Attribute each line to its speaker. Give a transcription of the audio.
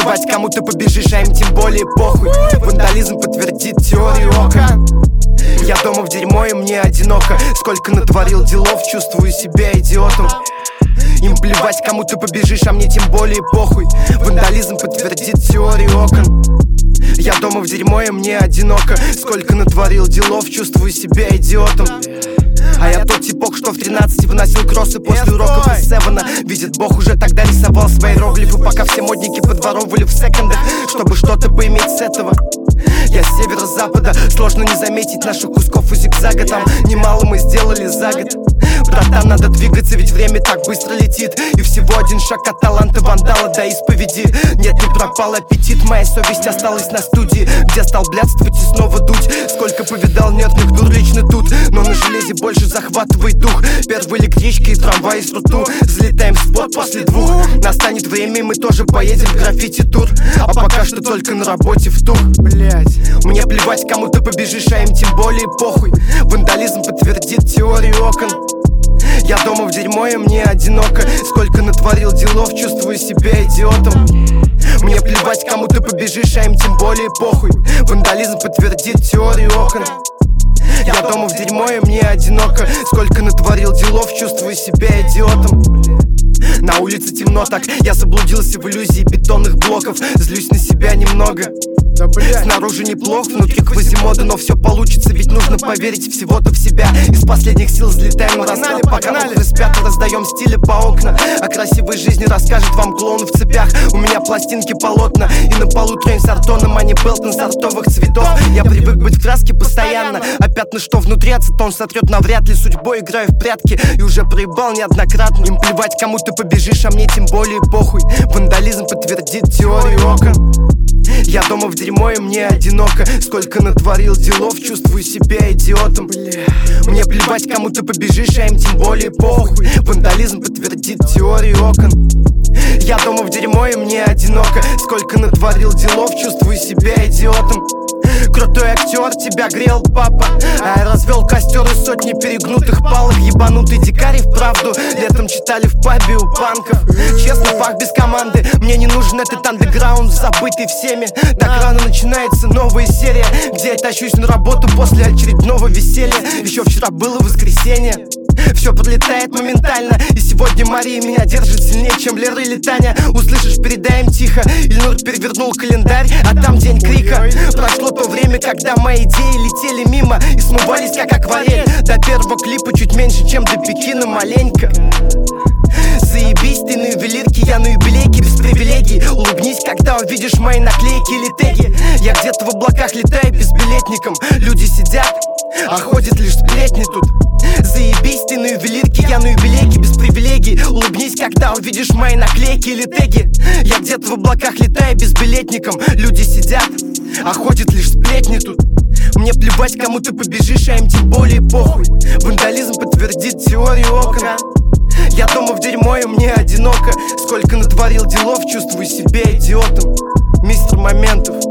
Speaker 1: плевать, кому ты побежишь, а им тем более похуй. Вандализм подтвердит теорию окон. Я дома в дерьмо и мне одиноко. Сколько натворил делов, чувствую себя идиотом. Им плевать, кому ты побежишь, а мне тем более похуй. Вандализм подтвердит теорию окон. Я дома в дерьмо и мне одиноко. Сколько натворил делов, чувствую себя идиотом. А я тот типок, что в 13 выносил кроссы после уроков из Севена. Видит Бог, уже тогда рисовал свои иероглифы, пока все модники подворовывали в секондах, чтобы что-то поиметь с этого. Я с северо-запада, сложно не заметить наших кусков и зигзага. Там немало мы сделали за год. Братан, надо двигаться, ведь время так быстро летит. И всего один шаг от таланта вандала до исповеди. Нет, не пропал аппетит, моя совесть осталась на студии, где стал блядствовать и снова дуть. Сколько повидал нервных дур лично тут, но на железе больше захватывает дух. Первые электрички и трамваи с руту. Залетаем в спот после двух. Настанет время, и мы тоже поедем в граффити-тур. А пока что только на работе в тух. Блять, мне плевать, кому ты побежишь, а им тем более похуй. Вандализм подтвердит теорию окон. Я дома в дерьмо и мне одиноко. Сколько натворил делов, чувствую себя идиотом. Мне плевать, кому ты побежишь, а им тем более похуй. Вандализм подтвердит теорию окон. Я дома в дерьмо и мне одиноко. Сколько натворил делов, чувствую себя идиотом. На улице темно так, я заблудился в иллюзии бетонных блоков. Злюсь на себя немного. Снаружи неплохо, внутри квазимода, но все получится, ведь нужно поверить всего-то в себя. Из последних сил взлетаем на расклад, пока мокрые спят, раздаем стили по окна. О красивой жизни расскажет вам клоун в цепях. У меня пластинки полотна, и на полу трень с артоном, а не Белтон сортовых цветов. Я привык быть в краске постоянно, а пятна, что внутри ацетон сотрет навряд ли. Судьбой играю в прятки и уже проебал неоднократно. Им плевать, кому ты побежишь, а мне тем более похуй. Вандализм подтвердит теорию окон. Я дома в дерьмо и мне одиноко. Сколько натворил делов, чувствую себя идиотом. Мне плевать, кому ты побежишь, а им тем более похуй. Вандализм подтвердит теорию окон. Я дома в дерьмо и мне одиноко. Сколько натворил делов, чувствую себя идиотом. Крутой актер, тебя грел папа, а я развел костер из сотни перегнутых палок. Ебанутый дикарь вправду летом читали в пабе у панков. Честно, пах без команды, мне не нужен этот андеграунд, забытый всеми. Так рано начинается новая серия, где я тащусь на работу после очередного веселья. Еще вчера было воскресенье. Все подлетает моментально, и сегодня Мария меня держит сильнее, чем Лера или Таня. Услышишь, передай им тихо. Ильнур перевернул календарь, а там день крика. Прошло то время, когда мои идеи летели мимо и смывались как акварель. До первого клипа чуть меньше, чем до Пекина маленько. Заебись, ты на ювелирке, я на юбилейке без привилегий. Улыбнись, когда увидишь мои наклейки или теги. Я где-то в облаках летаю безбилетником. Люди сидят, а ходят лишь сплетни тут. Заебись, ты на ювелирке, я на юбилейке без привилегий. Улыбнись, когда увидишь мои наклейки или теги. Я где-то в облаках летаю безбилетником. Люди сидят, а ходят лишь сплетни тут. Мне плевать, кому ты побежишь, а им тем более похуй. Вандализм подтвердит теорию окон. Я дома в дерьмо и мне одиноко. Сколько натворил делов, чувствую себя идиотом. Мистер Моментов.